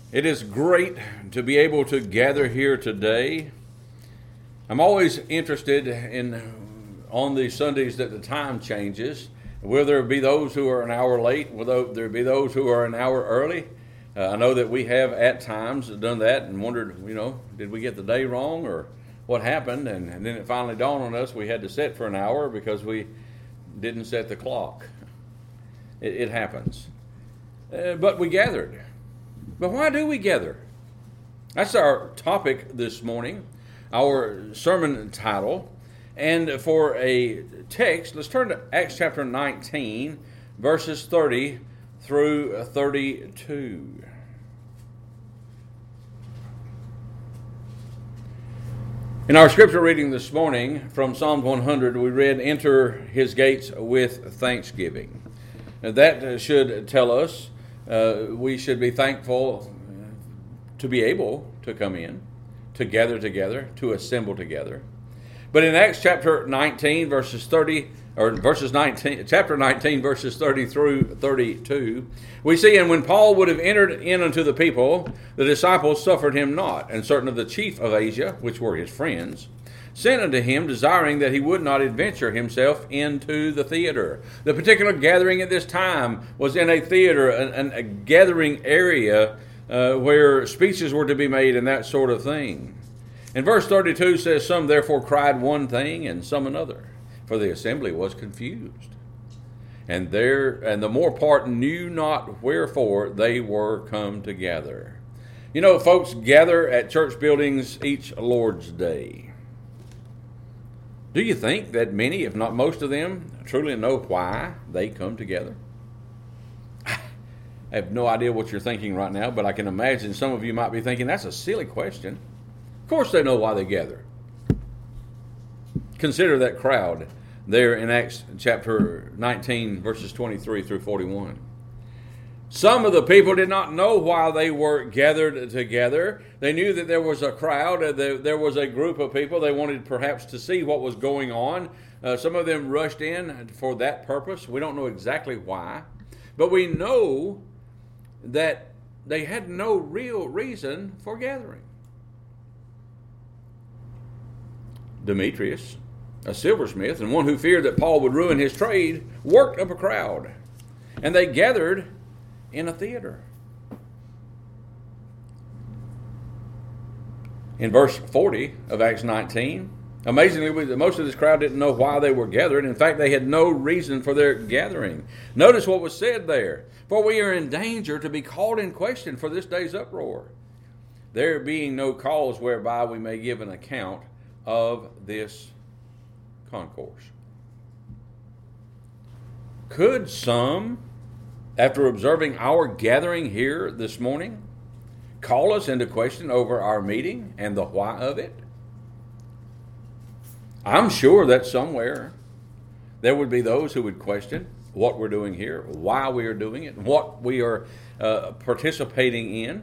It is great to be able to gather here today. I'm always interested in on these Sundays that the time changes. Will there be those who are an hour late? Will there be those who are an hour early? I know that we have at times done that and wondered, did we get the day wrong or what happened? And then it finally dawned on us we had to set for an hour because we didn't set the clock. It happens. But we gathered. But why do we gather? That's our topic this morning, our sermon title. And for a text, let's turn to Acts chapter 19, verses 30 through 32. In our scripture reading this morning from Psalm 100, we read, "Enter his gates with thanksgiving." Now that should tell us we should be thankful to be able to come in, to gather together, to assemble together. But in Acts chapter 19, chapter 19, verses 30 through 32, we see, "And when Paul would have entered in unto the people, the disciples suffered him not, and certain of the chief of Asia, which were his friends, sent unto him, desiring that he would not adventure himself into the theater." The particular gathering at this time was in a theater, a gathering area where speeches were to be made and that sort of thing. And verse 32 says, "Some therefore cried one thing and some another, for the assembly was confused. And the more part knew not wherefore they were come together." Folks gather at church buildings each Lord's Day. Do you think that many, if not most of them, truly know why they come together? I have no idea what you're thinking right now, but I can imagine some of you might be thinking, that's a silly question. Of course they know why they gather. Consider that crowd there in Acts chapter 19, verses 23 through 41. Some of the people did not know why they were gathered together. They knew that there was a crowd, there was a group of people. They wanted perhaps to see what was going on. Some of them rushed in for that purpose. We don't know exactly why. But we know that they had no real reason for gathering. Demetrius, a silversmith, and one who feared that Paul would ruin his trade, worked up a crowd. And they gathered in a theater. In verse 40 of Acts 19, amazingly, most of this crowd didn't know why they were gathered. In fact, they had no reason for their gathering. Notice what was said there. "For we are in danger to be called in question for this day's uproar, there being no cause whereby we may give an account of this concourse." Could some, after observing our gathering here this morning, call us into question over our meeting and the why of it? I'm sure that somewhere there would be those who would question what we're doing here, why we are doing it, what we are participating in.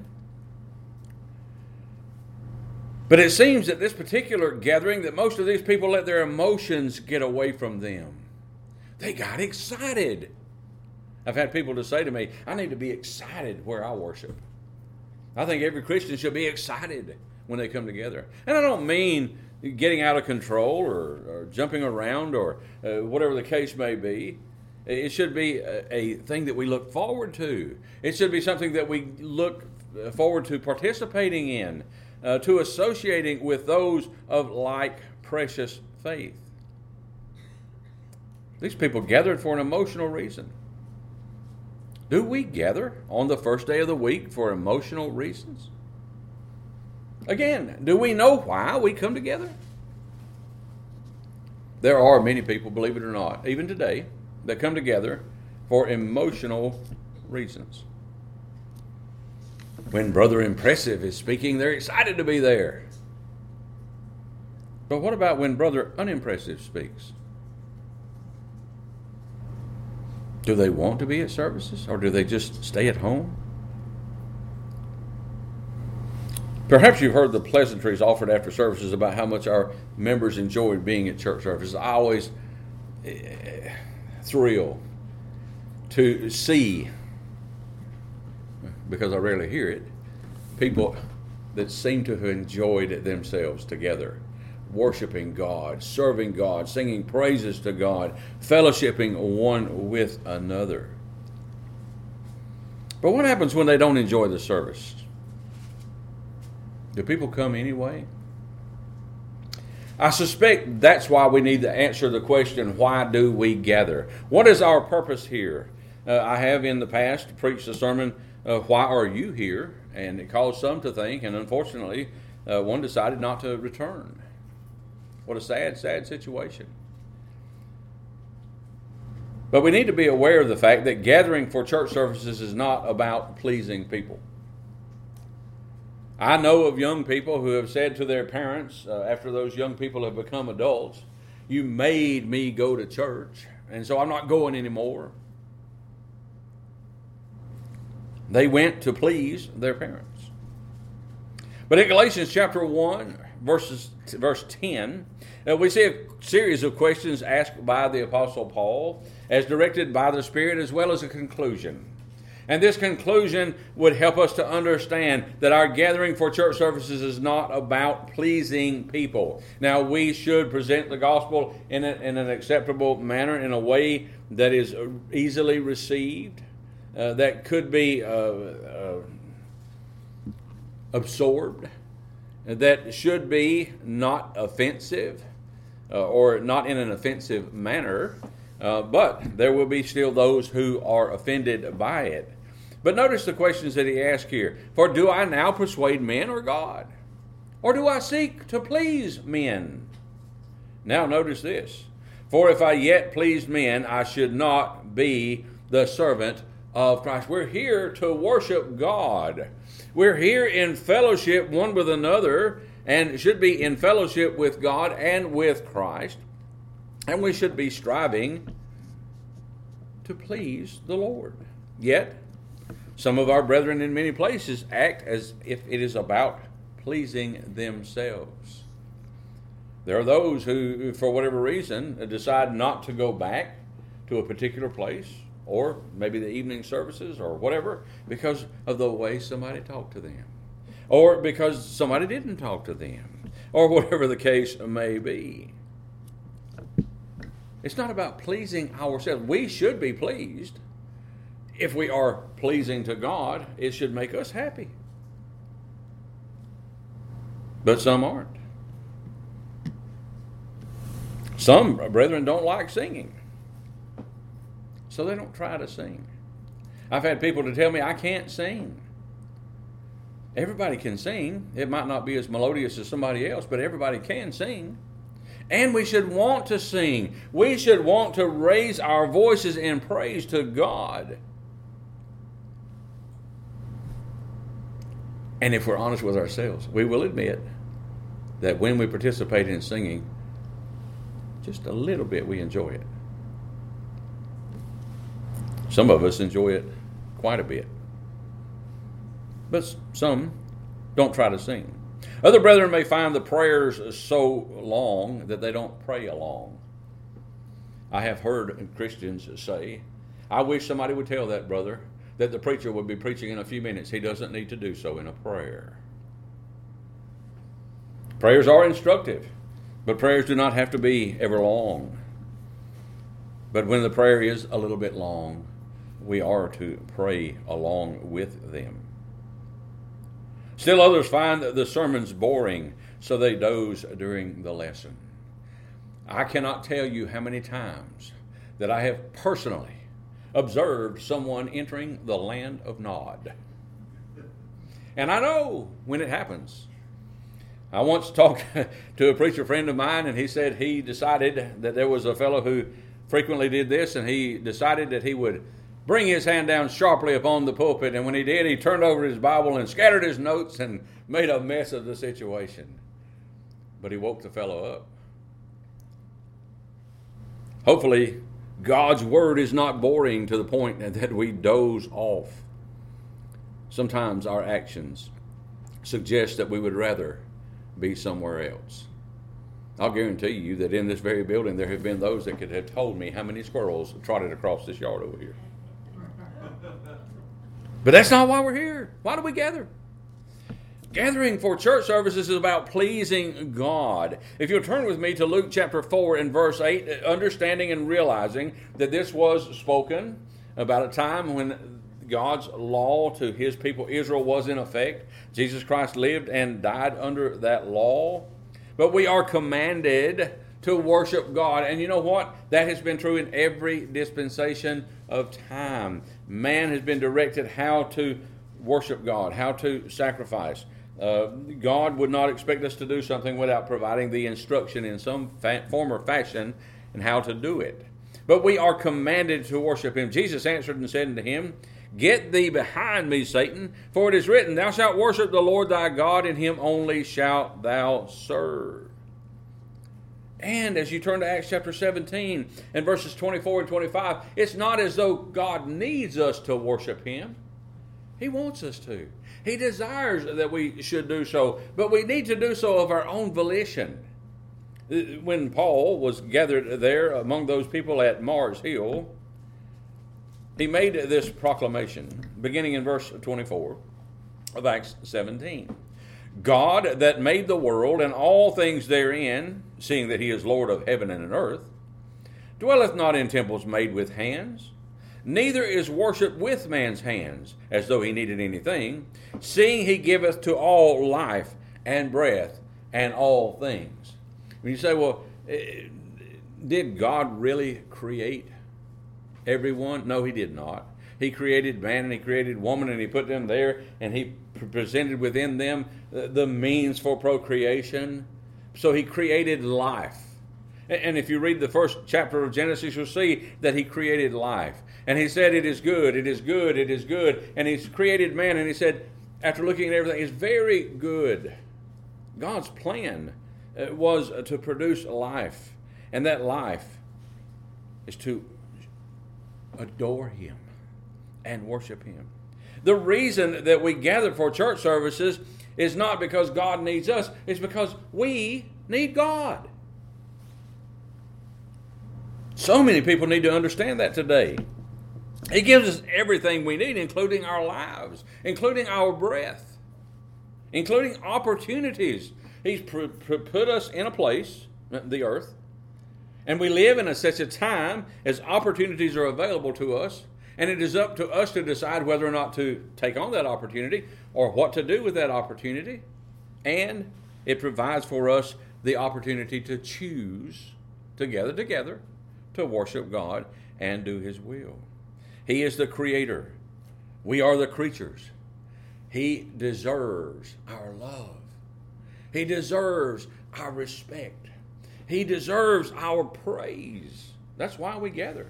But it seems that this particular gathering, that most of these people let their emotions get away from them. They got excited. I've had people to say to me, "I need to be excited where I worship." I think every Christian should be excited when they come together. And I don't mean getting out of control or jumping around or whatever the case may be. It should be a thing that we look forward to. It should be something that we look forward to participating in, to associating with those of like precious faith. These people gathered for an emotional reason. Do we gather on the first day of the week for emotional reasons? Again, do we know why we come together? There are many people, believe it or not, even today, that come together for emotional reasons. When Brother Impressive is speaking, they're excited to be there. But what about when Brother Unimpressive speaks? Do they want to be at services, or do they just stay at home? Perhaps you've heard the pleasantries offered after services about how much our members enjoyed being at church services. I always thrill to see, because I rarely hear it, people that seem to have enjoyed themselves together, worshiping God, serving God, singing praises to God, fellowshipping one with another. But what happens when they don't enjoy the service? Do people come anyway? I suspect that's why we need to answer the question, why do we gather? What is our purpose here? I have in the past preached a sermon, why are you here? And it caused some to think, and unfortunately, one decided not to return. What a sad, sad situation. But we need to be aware of the fact that gathering for church services is not about pleasing people. I know of young people who have said to their parents, after those young people have become adults, you made me go to church, and so I'm not going anymore. They went to please their parents. But in Galatians chapter 1, verse 10, we see a series of questions asked by the Apostle Paul, as directed by the Spirit, as well as a conclusion. And this conclusion would help us to understand that our gathering for church services is not about pleasing people. Now, we should present the gospel in an acceptable manner, in a way that is easily received, that could be absorbed, that should be not offensive, or not in an offensive manner, but there will be still those who are offended by it. But notice the questions that he asks here. For do I now persuade men or God? Or do I seek to please men? Now notice this. For if I yet pleased men, I should not be the servant of Christ. We're here to worship God. We're here in fellowship one with another, and should be in fellowship with God and with Christ. And we should be striving to please the Lord. Yet, some of our brethren in many places act as if it is about pleasing themselves. There are those who, for whatever reason, decide not to go back to a particular place, or maybe the evening services or whatever, because of the way somebody talked to them, or because somebody didn't talk to them, or whatever the case may be. It's not about pleasing ourselves. We should be pleased. If we are pleasing to God, it should make us happy. But some aren't. Some brethren don't like singing, so they don't try to sing. I've had people to tell me, I can't sing. Everybody can sing. It might not be as melodious as somebody else, but everybody can sing. And we should want to sing. We should want to raise our voices in praise to God. And if we're honest with ourselves, we will admit that when we participate in singing, just a little bit we enjoy it. Some of us enjoy it quite a bit. But some don't try to sing. Other brethren may find the prayers so long that they don't pray along. I have heard Christians say, I wish somebody would tell that brother that the preacher would be preaching in a few minutes. He doesn't need to do so in a prayer. Prayers are instructive, but prayers do not have to be ever long. But when the prayer is a little bit long, we are to pray along with them. Still others find the sermons boring, so they doze during the lesson. I cannot tell you how many times that I have personally observed someone entering the land of Nod. And I know when it happens. I once talked to a preacher friend of mine, and he said he decided that there was a fellow who frequently did this, and he decided that he would bring his hand down sharply upon the pulpit, and when he did, he turned over his Bible and scattered his notes and made a mess of the situation. But he woke the fellow up. Hopefully, God's Word is not boring to the point that we doze off. Sometimes our actions suggest that we would rather be somewhere else. I'll guarantee you that in this very building there have been those that could have told me how many squirrels trotted across this yard over here. But that's not why we're here. Why do we gather? Gathering for church services is about pleasing God. If you'll turn with me to Luke chapter 4 and verse 8, understanding and realizing that this was spoken about a time when God's law to his people Israel was in effect. Jesus Christ lived and died under that law. But we are commanded to worship God. And you know what? That has been true in every dispensation of time. Man has been directed how to worship God, how to sacrifice. God would not expect us to do something without providing the instruction in some form or fashion and how to do it. But we are commanded to worship him. Jesus answered and said unto him, Get thee behind me, Satan, for it is written, Thou shalt worship the Lord thy God, and him only shalt thou serve. And as you turn to Acts chapter 17 and verses 24 and 25, it's not as though God needs us to worship him. He wants us to. He desires that we should do so, but we need to do so of our own volition. When Paul was gathered there among those people at Mars Hill, he made this proclamation, beginning in verse 24 of Acts 17. God that made the world and all things therein, seeing that he is Lord of heaven and earth, dwelleth not in temples made with hands, neither is worship with man's hands, as though he needed anything, seeing he giveth to all life and breath and all things. When you say, well, did God really create everyone? No, he did not. He created man and he created woman and he put them there and he presented within them the means for procreation. So he created life. And if you read the first chapter of Genesis, you'll see that he created life. And he said, it is good, it is good, it is good. And he's created man, and he said, after looking at everything, it's very good. God's plan was to produce life. And that life is to adore him and worship him. The reason that we gather for church services is not because God needs us, it's because we need God. So many people need to understand that today. He gives us everything we need, including our lives, including our breath, including opportunities. He's put us in a place, the earth, and we live in such a time as opportunities are available to us, and it is up to us to decide whether or not to take on that opportunity or what to do with that opportunity. And it provides for us the opportunity to choose to gather together to worship God and do his will. He is the creator. We are the creatures. He deserves our love. He deserves our respect. He deserves our praise. That's why we gather.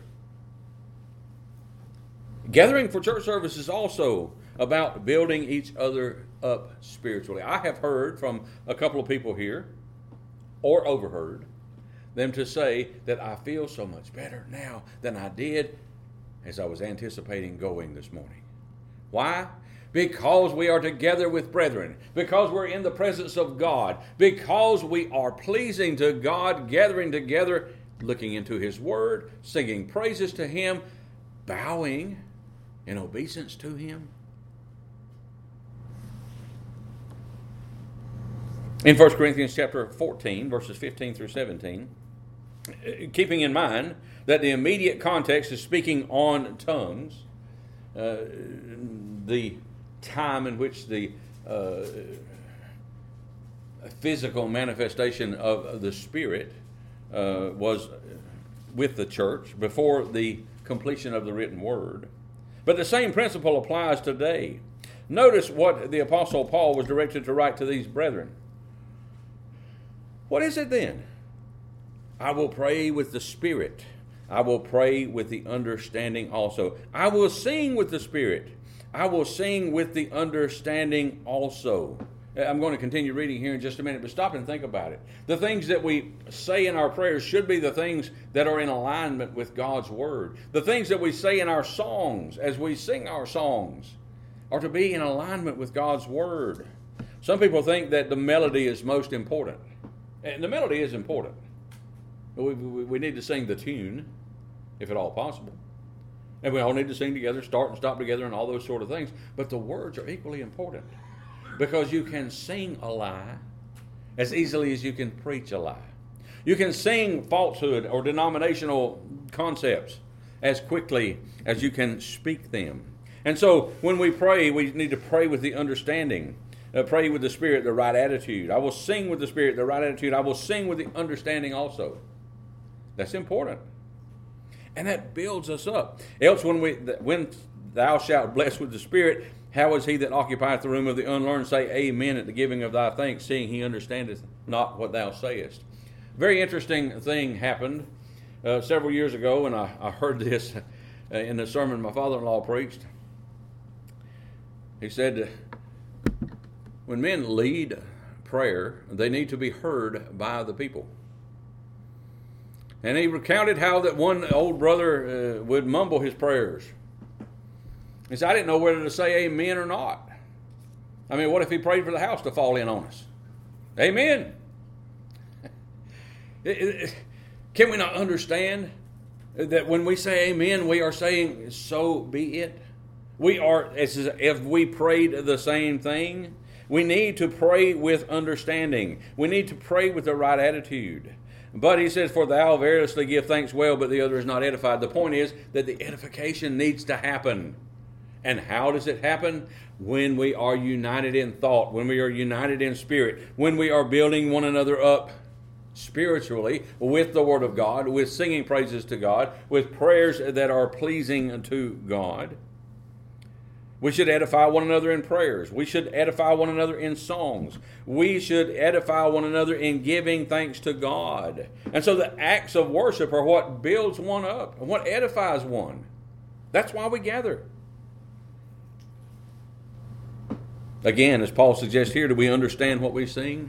Gathering for church service is also about building each other up spiritually. I have heard from a couple of people here, or overheard, them to say that I feel so much better now than I did as I was anticipating going this morning. Why? Because we are together with brethren, because we're in the presence of God, because we are pleasing to God, gathering together, looking into his word, singing praises to him, bowing in obeisance to him. In 1 Corinthians chapter 14, verses 15 through 17, keeping in mind that the immediate context is speaking on tongues, the time in which the physical manifestation of the Spirit was with the church before the completion of the written word. But the same principle applies today. Notice what the Apostle Paul was directed to write to these brethren. What is it then? I will pray with the Spirit. I will pray with the understanding also. I will sing with the Spirit. I will sing with the understanding also. I'm going to continue reading here in just a minute, but stop and think about it. The things that we say in our prayers should be the things that are in alignment with God's Word. The things that we say in our songs, as we sing our songs, are to be in alignment with God's Word. Some people think that the melody is most important. And the melody is important. We need to sing the tune, if at all possible. And we all need to sing together, start and stop together, and all those sort of things. But the words are equally important. Because you can sing a lie as easily as you can preach a lie. You can sing falsehood or denominational concepts as quickly as you can speak them. And so when we pray, we need to pray with the understanding. Pray with the Spirit, the right attitude. I will sing with the Spirit, the right attitude. I will sing with the understanding also. That's important. And that builds us up. Else when thou shalt bless with the Spirit, how is he that occupieth the room of the unlearned say amen at the giving of thy thanks, seeing he understandeth not what thou sayest? Very interesting thing happened several years ago, and I heard this in the sermon my father-in-law preached. He said, when men lead prayer, they need to be heard by the people. And he recounted how that one old brother would mumble his prayers. He said, I didn't know whether to say amen or not. I mean, what if he prayed for the house to fall in on us? Amen. Can we not understand that when we say amen, we are saying, so be it? We are, as if we prayed the same thing. We need to pray with understanding. We need to pray with the right attitude. But he says, for thou variously give thanks well, but the other is not edified. The point is that the edification needs to happen. And how does it happen? When we are united in thought, when we are united in spirit, when we are building one another up spiritually with the Word of God, with singing praises to God, with prayers that are pleasing to God. We should edify one another in prayers. We should edify one another in songs. We should edify one another in giving thanks to God. And so the acts of worship are what builds one up and what edifies one. That's why we gather. Again, as Paul suggests here, do we understand what we sing?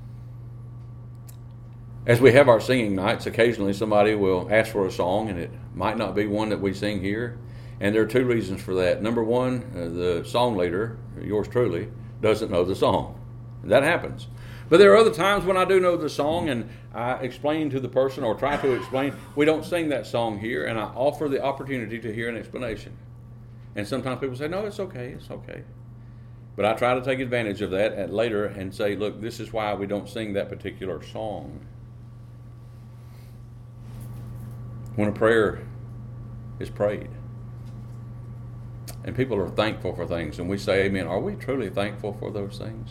As we have our singing nights, occasionally somebody will ask for a song, and it might not be one that we sing here. And there are two reasons for that. Number one, the song leader, yours truly, doesn't know the song. That happens. But there are other times when I do know the song, and I explain to the person, or try to explain, we don't sing that song here, and I offer the opportunity to hear an explanation. And sometimes people say, no, it's okay, it's okay. But I try to take advantage of that later and say, look, this is why we don't sing that particular song. When a prayer is prayed, and people are thankful for things, and we say amen, are we truly thankful for those things?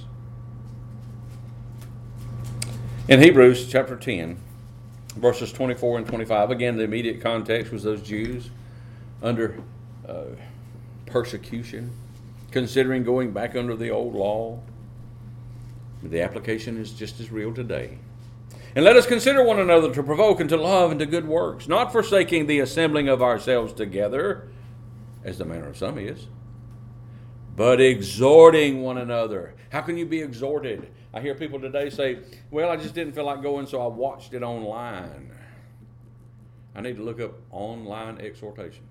In Hebrews chapter 10, verses 24 and 25, again, the immediate context was those Jews under persecution, considering going back under the old law. The application is just as real today. And let us consider one another to provoke and to love and to good works, not forsaking the assembling of ourselves together, as the manner of some is, but exhorting one another. How can you be exhorted? I hear people today say, well, I just didn't feel like going, so I watched it online. I need to look up online exhortation.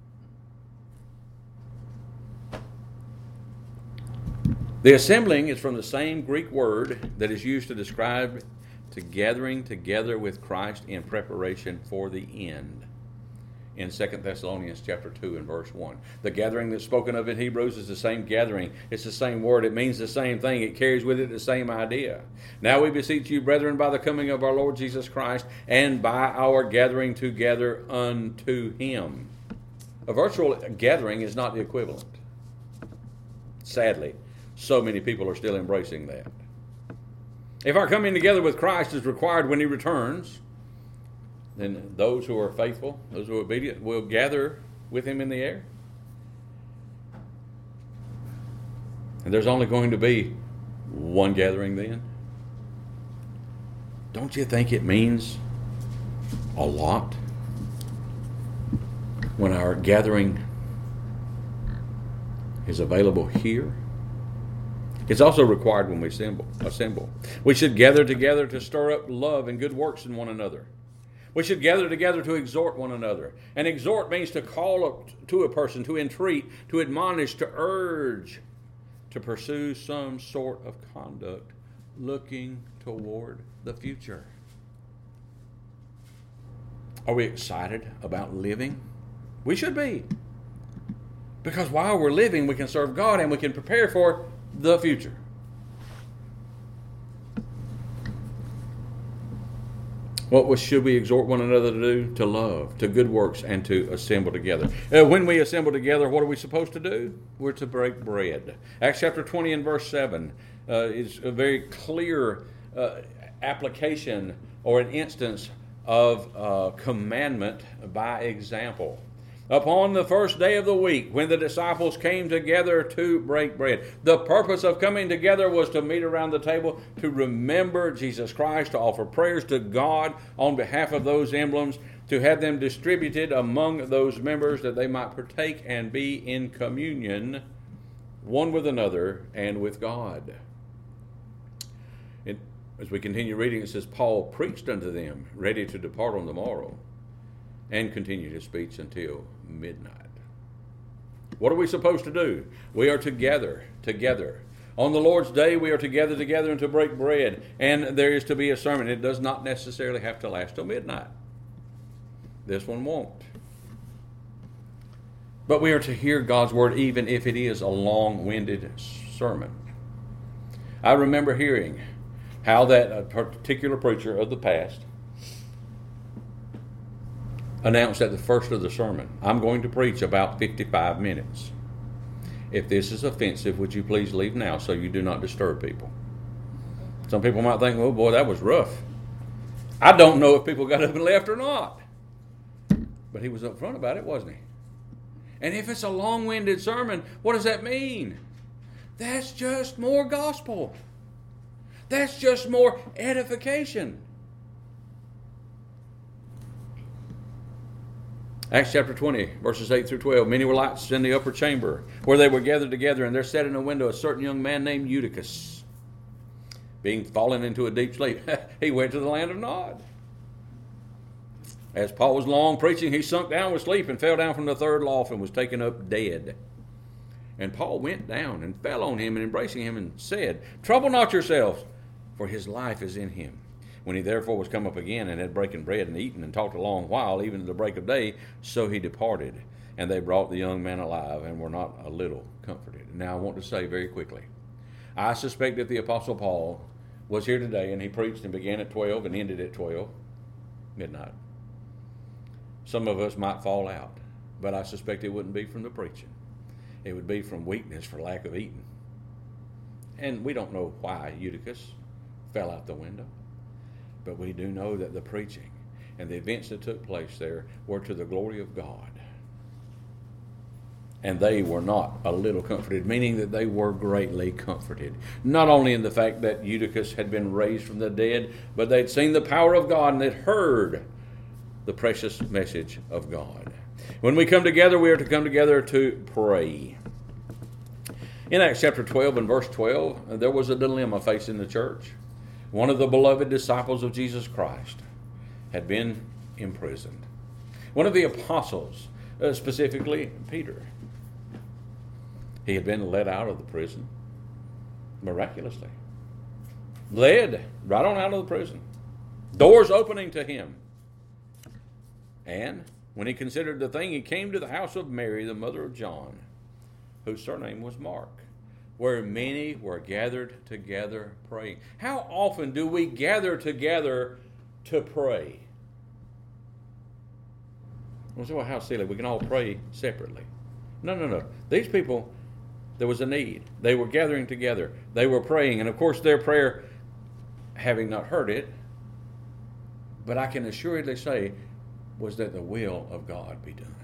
The assembling is from the same Greek word that is used to describe to gathering together with Christ in preparation for the end. In 2 Thessalonians chapter 2 and verse 1. The gathering that's spoken of in Hebrews is the same gathering. It's the same word. It means the same thing. It carries with it the same idea. Now we beseech you, brethren, by the coming of our Lord Jesus Christ, and by our gathering together unto him. A virtual gathering is not the equivalent. Sadly, so many people are still embracing that. If our coming together with Christ is required when he returns, then those who are faithful, those who are obedient, will gather with him in the air. And there's only going to be one gathering then. Don't you think it means a lot when our gathering is available here? It's also required when we assemble. We should gather together to stir up love and good works in one another. We should gather together to exhort one another. And exhort means to call up to a person, to entreat, to admonish, to urge, to pursue some sort of conduct looking toward the future. Are we excited about living? We should be. Because while we're living, we can serve God and we can prepare for the future. Should we exhort one another to do? To love, to good works, and to assemble together. When we assemble together, what are we supposed to do? We're to break bread. Acts chapter 20 and verse 7 is a very clear application or an instance of commandment by example. Upon the first day of the week, when the disciples came together to break bread. The purpose of coming together was to meet around the table, to remember Jesus Christ, to offer prayers to God on behalf of those emblems, to have them distributed among those members that they might partake and be in communion one with another and with God. As we continue reading, it says, Paul preached unto them, ready to depart on the morrow, and continued his speech until midnight. What are we supposed to do? We are to gather together. On the Lord's day, we are to gather together and to break bread, and there is to be a sermon. It does not necessarily have to last till midnight. This one won't. But we are to hear God's word even if it is a long-winded sermon. I remember hearing how that a particular preacher of the past announced at the first of the sermon, I'm going to preach about 55 minutes. If this is offensive, would you please leave now so you do not disturb people? Some people might think, oh boy, that was rough. I don't know if people got up and left or not. But he was up front about it, wasn't he? And if it's a long-winded sermon, what does that mean? That's just more gospel. That's just more edification. Acts chapter 20, verses 8 through 12. Many were lights in the upper chamber, where they were gathered together, and there sat in a window a certain young man named Eutychus. Being fallen into a deep sleep, he went to the land of Nod. As Paul was long preaching, he sunk down with sleep and fell down from the third loft and was taken up dead. And Paul went down and fell on him and embracing him and said, Trouble not yourselves, for his life is in him. When he therefore was come up again and had broken bread and eaten and talked a long while, even to the break of day, so he departed. And they brought the young man alive and were not a little comforted. Now I want to say very quickly, I suspect that the Apostle Paul was here today and he preached and began at 12 and ended at 12, midnight. Some of us might fall out, but I suspect it wouldn't be from the preaching. It would be from weakness for lack of eating. And we don't know why Eutychus fell out the window. But we do know that the preaching and the events that took place there were to the glory of God. And they were not a little comforted, meaning that they were greatly comforted. Not only in the fact that Eutychus had been raised from the dead, but they'd seen the power of God and they'd heard the precious message of God. When we come together, we are to come together to pray. In Acts chapter 12 and verse 12, there was a dilemma facing the church. One of the beloved disciples of Jesus Christ had been imprisoned. One of the apostles, specifically Peter, he had been led out of the prison miraculously. Led right on out of the prison. Doors opening to him. And when he considered the thing, he came to the house of Mary, the mother of John, whose surname was Mark, where many were gathered together praying. How often do we gather together to pray? Well, so how silly. We can all pray separately. No. These people, there was a need. They were gathering together. They were praying. And of course, their prayer, having not heard it, but I can assuredly say, was that the will of God be done.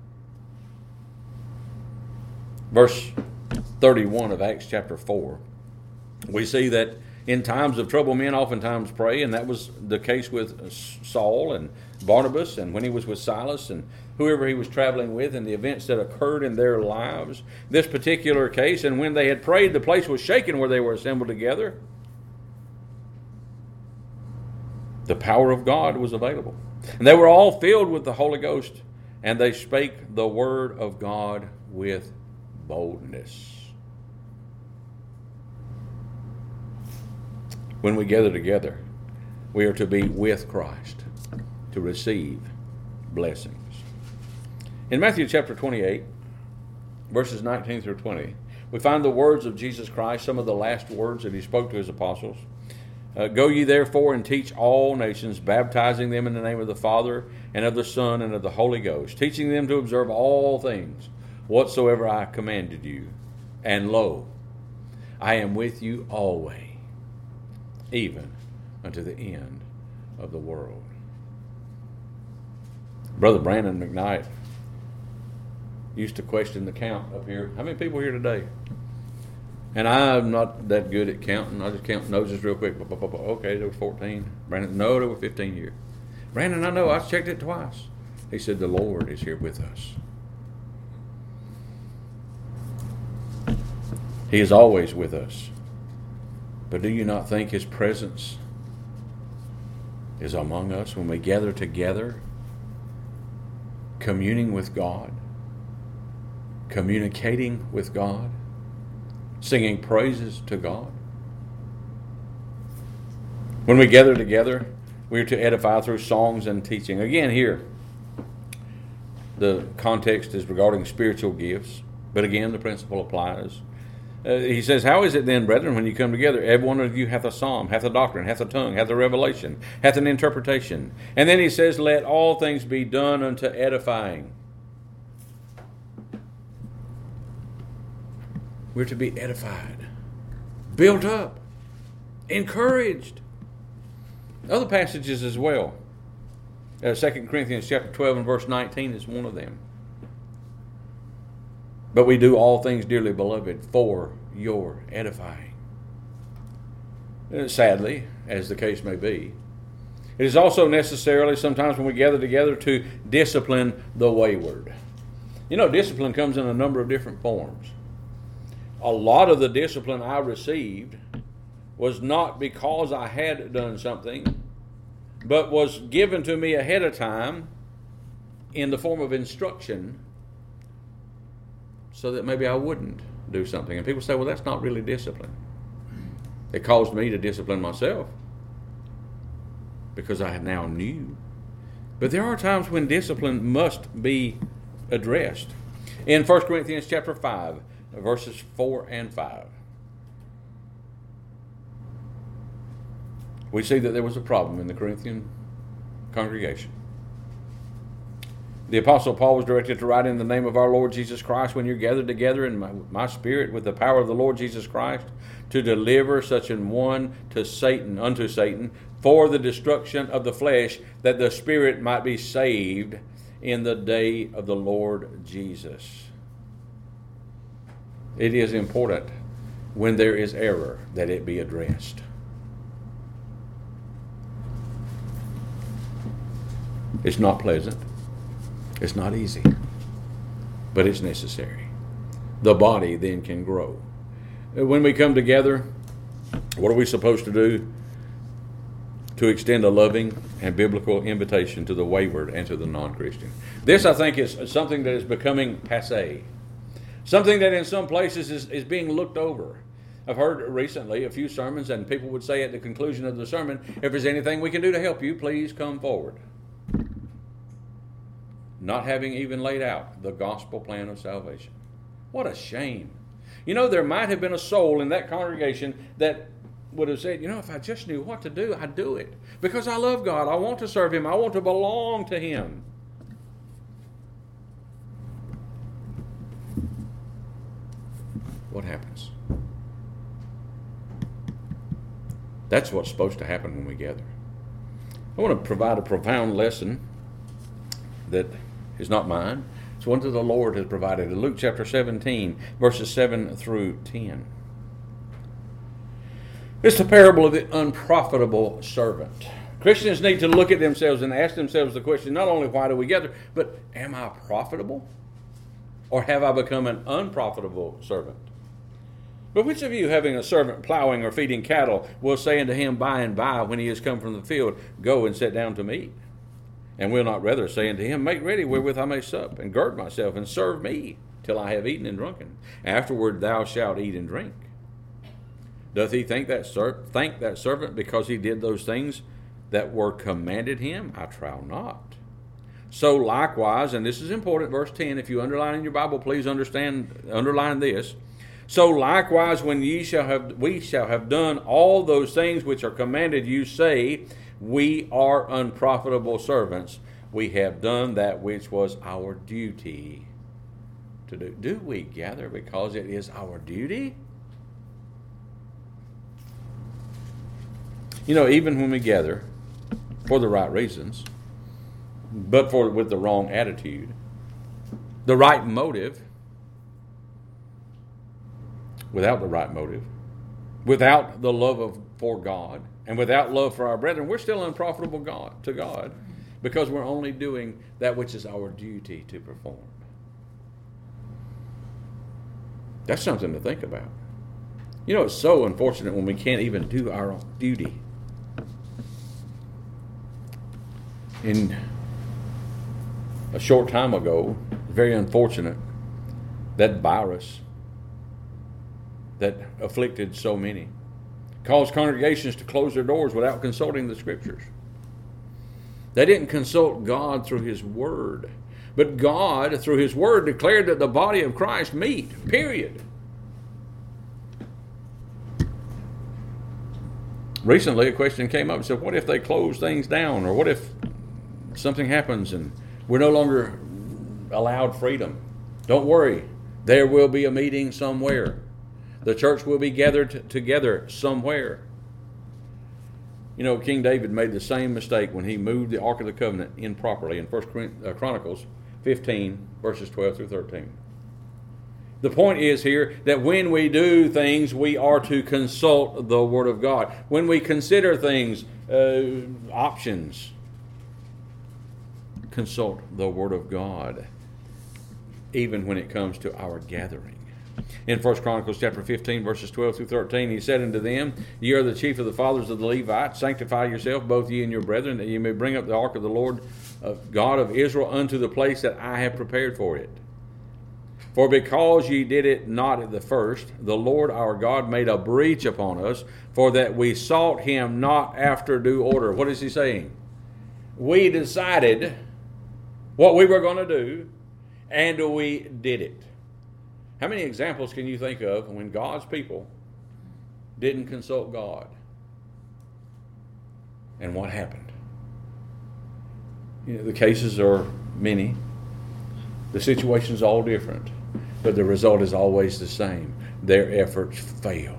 Verse 31 of Acts chapter 4, we see that in times of trouble, men oftentimes pray, and that was the case with Saul and Barnabas, and when he was with Silas and whoever he was traveling with, and the events that occurred in their lives. This particular case, and when they had prayed, the place was shaken where they were assembled together. The power of God was available. And they were all filled with the Holy Ghost, and they spake the word of God with boldness. When we gather together, we are to be with Christ, to receive blessings. In Matthew chapter 28, verses 19 through 20, we find the words of Jesus Christ, some of the last words that he spoke to his apostles. Go ye therefore and teach all nations, baptizing them in the name of the Father and of the Son and of the Holy Ghost, teaching them to observe all things whatsoever I commanded you. And lo, I am with you always, even unto the end of the world. Brother Brandon McKnight used to question the count up here. How many people here today? And I'm not that good at counting. I just count noses real quick. Okay, there were 14. Brandon, no, there were 15 here. Brandon, I know. I checked it twice. He said, the Lord is here with us. He is always with us. But do you not think His presence is among us when we gather together, communing with God, communicating with God, singing praises to God? When we gather together, we are to edify through songs and teaching. Again, here, the context is regarding spiritual gifts, but again, the principle applies. He says, how is it then, brethren, when you come together, every one of you hath a psalm, hath a doctrine, hath a tongue, hath a revelation, hath an interpretation? And then he says, let all things be done unto edifying. We're to be edified, built up, encouraged. Other passages as well. 2 Corinthians chapter 12 and verse 19 is one of them. But we do all things, dearly beloved, for your edifying. Sadly, as the case may be, it is also necessarily sometimes when we gather together to discipline the wayward. You know, discipline comes in a number of different forms. A lot of the discipline I received was not because I had done something, but was given to me ahead of time in the form of instruction so that maybe I wouldn't do something. And people say, well, that's not really discipline. It caused me to discipline myself because I now knew. But there are times when discipline must be addressed. In 1 Corinthians chapter 5, verses 4 and 5, we see that there was a problem in the Corinthian congregation. The Apostle Paul was directed to write in the name of our Lord Jesus Christ, when you're gathered together in my spirit with the power of the Lord Jesus Christ, to deliver such an one to Satan, unto Satan, for the destruction of the flesh, that the spirit might be saved in the day of the Lord Jesus. It is important when there is error that it be addressed. It's not pleasant. It's not easy. But it's necessary. The body then can grow. When we come together, what are we supposed to do? To extend a loving and biblical invitation to the wayward and to the non-Christian. This, I think, is something that is becoming passé. Something that in some places is being looked over. I've heard recently a few sermons, and people would say at the conclusion of the sermon, if there's anything we can do to help you, please come forward. Not having even laid out the gospel plan of salvation. What a shame. You know, there might have been a soul in that congregation that would have said, you know, if I just knew what to do, I'd do it. Because I love God. I want to serve Him. I want to belong to Him. What happens? That's what's supposed to happen when we gather. I want to provide a profound lesson that is not mine. It's one that the Lord has provided. In Luke chapter 17, verses 7 through 10. It's the parable of the unprofitable servant. Christians need to look at themselves and ask themselves the question, not only why do we gather, but am I profitable? Or have I become an unprofitable servant? But which of you, having a servant plowing or feeding cattle, will say unto him by and by, when he is come from the field, go and sit down to meat? And will not rather say unto him, make ready wherewith I may sup, and gird myself, and serve me, till I have eaten and drunken. Afterward thou shalt eat and drink. Doth he thank that servant because he did those things that were commanded him? I trow not. So likewise, and this is important, verse 10, if you underline in your Bible, please underline this. So likewise, when we shall have done all those things which are commanded you, say, we are unprofitable servants. We have done that which was our duty to do. Do we gather because it is our duty? You know, even when we gather for the right reasons, but with the wrong attitude, the right motive, without the right motive, without the love for God, and without love for our brethren, we're still unprofitable to God because we're only doing that which is our duty to perform. That's something to think about. You know, it's so unfortunate when we can't even do our own duty. In a short time ago, very unfortunate, that virus that afflicted so many caused congregations to close their doors without consulting the Scriptures. They didn't consult God through His Word, but God, through His Word, declared that the body of Christ meet, period. Recently, a question came up and said, what if they close things down? Or what if something happens and we're no longer allowed freedom? Don't worry. There will be a meeting somewhere. The church will be gathered together somewhere. You know, King David made the same mistake when he moved the Ark of the Covenant improperly in 1 Chronicles 15, verses 12 through 13. The point is here that when we do things, we are to consult the Word of God. When we consider things, options, consult the Word of God, even when it comes to our gathering. In 1 Chronicles chapter 15, verses 12 through 13, he said unto them, Ye are the chief of the fathers of the Levites. Sanctify yourself, both ye and your brethren, that ye may bring up the ark of the Lord God of Israel unto the place that I have prepared for it. For because ye did it not at the first, the Lord our God made a breach upon us, for that we sought him not after due order. What is he saying? We decided what we were going to do, and we did it. How many examples can you think of when God's people didn't consult God? And what happened? You know, the cases are many. The situation's all different. But the result is always the same. Their efforts failed.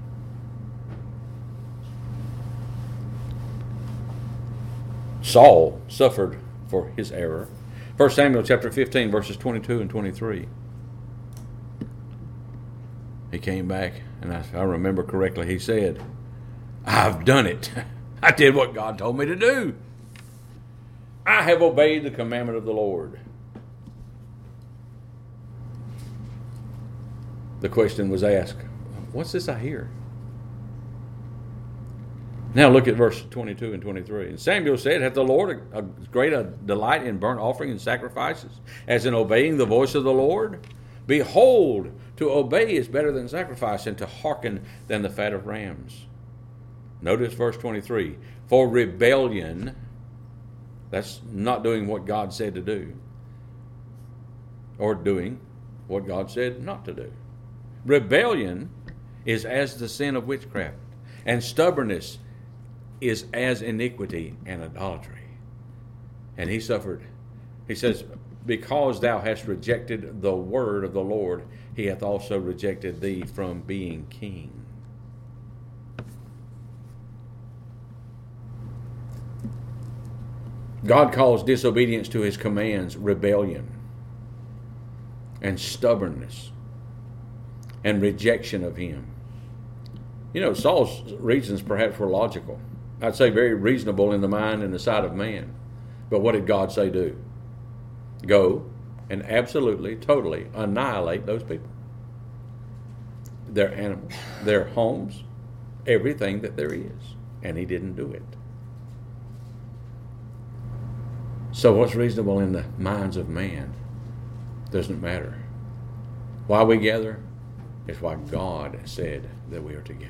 Saul suffered for his error. 1 Samuel chapter 15, verses 22 and 23. He came back, and I remember correctly, he said, I've done it. I did what God told me to do. I have obeyed the commandment of the Lord. The question was asked, what's this I hear? Now look at verse 22 and 23. And Samuel said, Hath the Lord a great delight in burnt offering and sacrifices, as in obeying the voice of the Lord? Behold, to obey is better than sacrifice, and to hearken than the fat of rams. Notice verse 23. For rebellion, that's not doing what God said to do, or doing what God said not to do. Rebellion is as the sin of witchcraft, and stubbornness is as iniquity and idolatry. And he suffered. He says, because thou hast rejected the word of the Lord, he hath also rejected thee from being king. God calls disobedience to his commands rebellion and stubbornness and rejection of him. You know, Saul's reasons perhaps were logical. I'd say very reasonable in the mind and the sight of man. But what did God say do? Go and absolutely, totally annihilate those people. Their animals, their homes, everything that there is. And he didn't do it. So what's reasonable in the minds of man doesn't matter. Why we gather is why God said that we are together.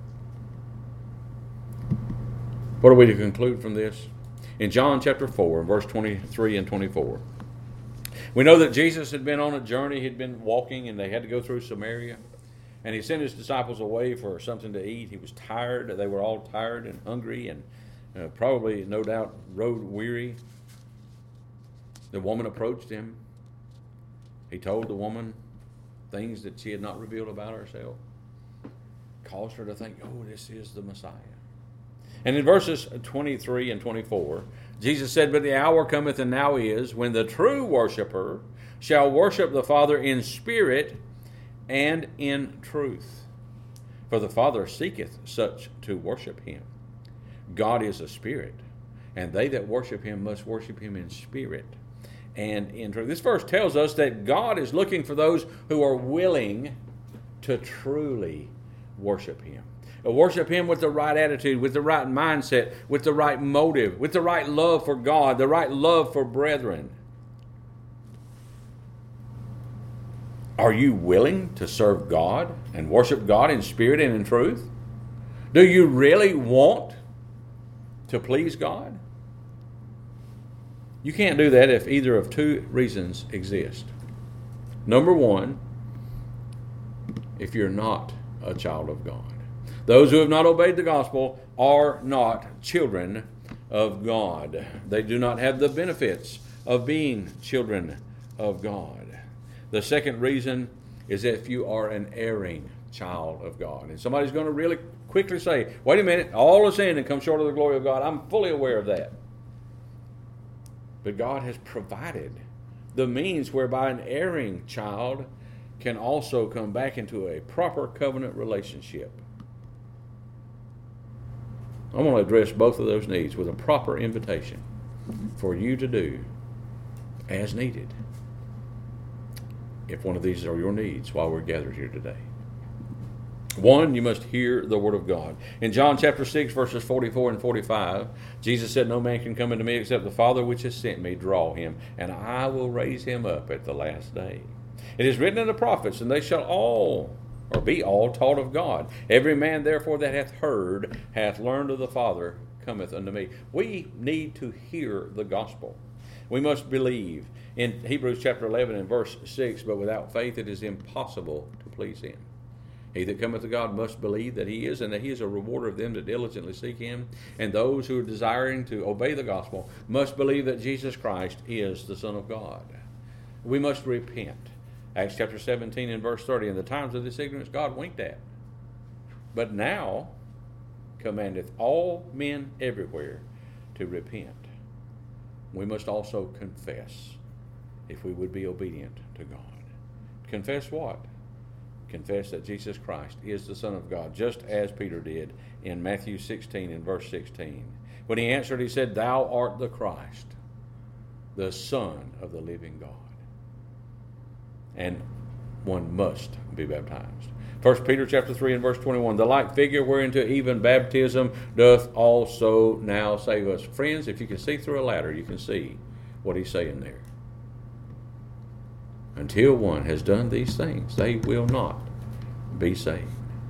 What are we to conclude from this? In John chapter 4, verse 23 and 24, we know that Jesus had been on a journey. He'd been walking, and they had to go through Samaria. And he sent his disciples away for something to eat. He was tired. They were all tired and hungry and probably, no doubt, road weary. The woman approached him. He told the woman things that she had not revealed about herself. Caused her to think, oh, this is the Messiah. And in verses 23 and 24, Jesus said, but the hour cometh, and now is, when the true worshiper shall worship the Father in spirit and in truth. For the Father seeketh such to worship him. God is a spirit, and they that worship him must worship him in spirit and in truth. This verse tells us that God is looking for those who are willing to truly worship him. Worship him with the right attitude, with the right mindset, with the right motive, with the right love for God, the right love for brethren. Are you willing to serve God and worship God in spirit and in truth? Do you really want to please God? You can't do that if either of two reasons exist. Number one, if you're not a child of God. Those who have not obeyed the gospel are not children of God. They do not have the benefits of being children of God. The second reason is if you are an erring child of God. And somebody's going to really quickly say, wait a minute, all is sin and come short of the glory of God. I'm fully aware of that. But God has provided the means whereby an erring child can also come back into a proper covenant relationship. I want to address both of those needs with a proper invitation for you to do as needed, if one of these are your needs while we're gathered here today. One, you must hear the word of God. In John chapter 6, verses 44 and 45, Jesus said, no man can come unto me except the Father which has sent me draw him, and I will raise him up at the last day. It is written in the prophets, and they shall all, or be all, taught of God. Every man therefore that hath heard, hath learned of the Father, cometh unto me. We need to hear the gospel. We must believe. In Hebrews chapter 11 and verse 6, but without faith it is impossible to please him. He that cometh to God must believe that he is, and that he is a rewarder of them that diligently seek him. And those who are desiring to obey the gospel must believe that Jesus Christ is the Son of God. We must repent. Acts chapter 17 and verse 30, in the times of this ignorance God winked at, but now commandeth all men everywhere to repent. We must also confess if we would be obedient to God. Confess what? Confess that Jesus Christ is the Son of God, just as Peter did in Matthew 16 and verse 16. When he answered, he said, thou art the Christ, the Son of the living God. And one must be baptized. 1 Peter chapter 3 and verse 21, the like figure whereinto even baptism doth also now save us. Friends, if you can see through a ladder, you can see what he's saying there. Until one has done these things, they will not be saved.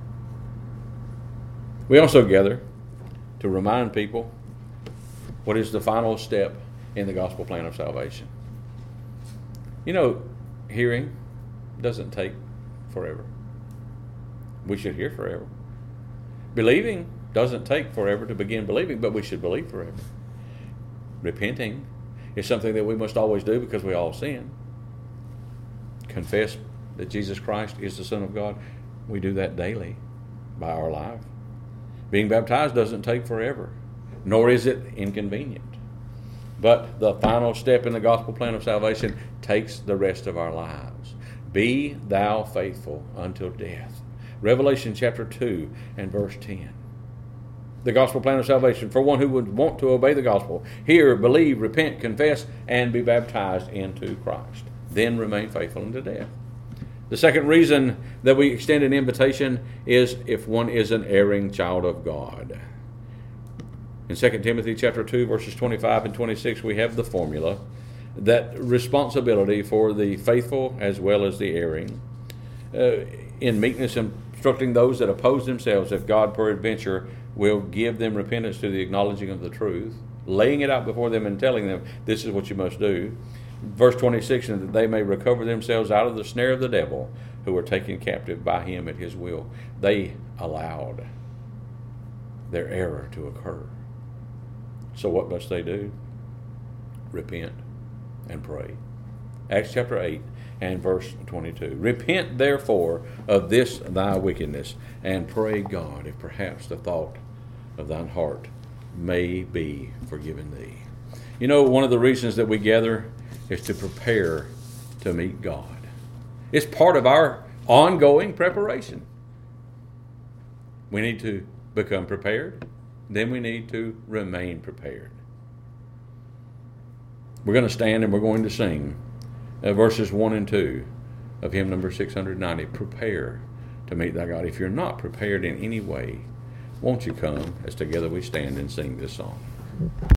We also gather to remind people what is the final step in the gospel plan of salvation. You know, hearing doesn't take forever. We should hear forever. Believing doesn't take forever to begin believing, but we should believe forever. Repenting is something that we must always do because we all sin. Confess that Jesus Christ is the Son of God. We do that daily by our life. Being baptized doesn't take forever, nor is it inconvenient. But the final step in the gospel plan of salvation takes the rest of our lives. Be thou faithful until death. Revelation chapter 2 and verse 10. The gospel plan of salvation for one who would want to obey the gospel. Hear, believe, repent, confess, and be baptized into Christ. Then remain faithful unto death. The second reason that we extend an invitation is if one is an erring child of God. In 2 Timothy chapter 2, verses 25 and 26, we have the formula, that responsibility for the faithful as well as the erring, in meekness instructing those that oppose themselves, if God peradventure will give them repentance to the acknowledging of the truth, laying it out before them and telling them, this is what you must do. Verse 26, and that they may recover themselves out of the snare of the devil, who were taken captive by him at his will. They allowed their error to occur. So what must they do? Repent and pray. Acts chapter 8 and verse 22. Repent therefore of this thy wickedness, and pray God, if perhaps the thought of thine heart may be forgiven thee. You know, one of the reasons that we gather is to prepare to meet God. It's part of our ongoing preparation. We need to become prepared. Then we need to remain prepared. We're going to stand and we're going to sing verses 1 and 2 of hymn number 690, Prepare to Meet Thy God. If you're not prepared in any way, won't you come as together we stand and sing this song?